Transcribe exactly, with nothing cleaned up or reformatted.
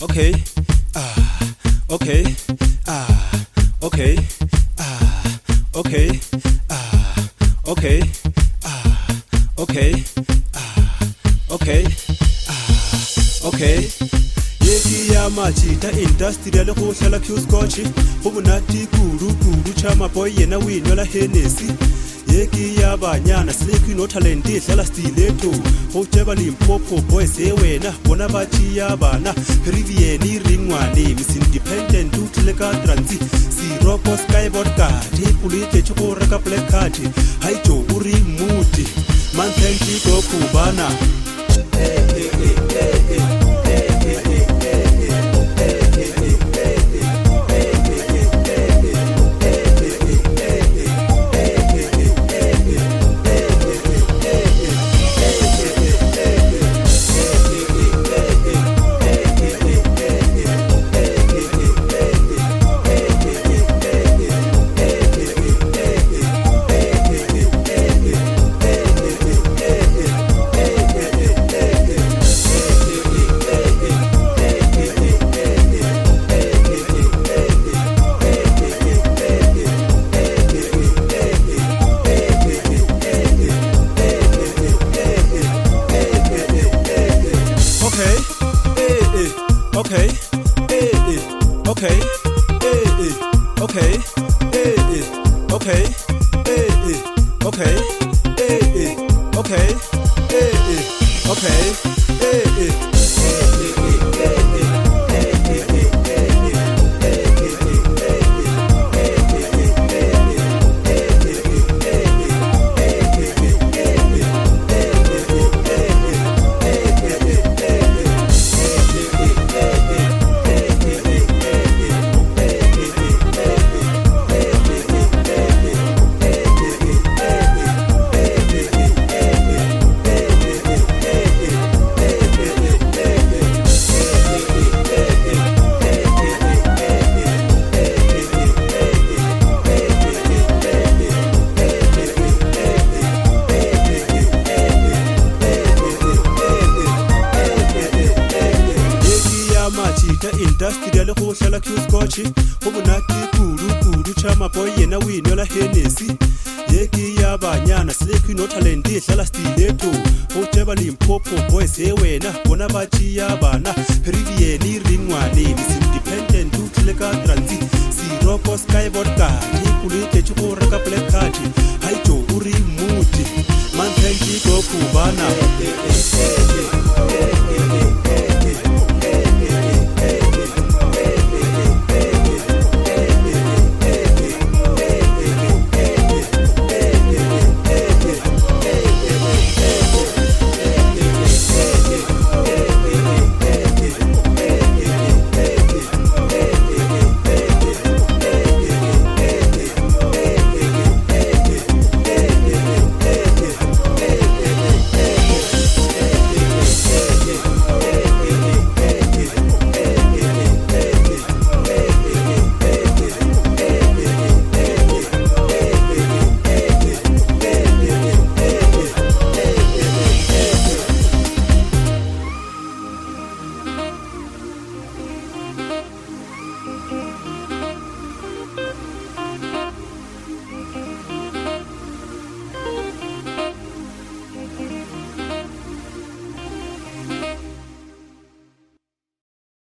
okay, ah, okay, ah, okay, ah, okay, ah, okay, ah, okay, ah, okay, ah, okay. Yeki ya machita industrial go hlala Q Scotch go monati kudu kudu chama boy yena wino la Hennessy. Yeki ya banyana seleki no talent hlala stiletto go tsheba Limpopo boys e wena bona ba tshia bana Riviera ringwane Miss Independent utlele ka transi Sirocco skyboard card ipulite tshoko reka black card hai jo uri muti man thank you go kubana hey hey hey hey okay, eh, eh, okay, eh, eh, okay, eh, eh, okay, eh, eh, okay, eh, eh, okay, eh, eh, okay, eh, eh. Industrial go hlala Q Scotch go monati kudu kudu chama boy yena wino la Hennessy. Yeki ya banyana seleki no talent hlala stiletto go tsheba Limpopo boys e wena bona ba tshia bana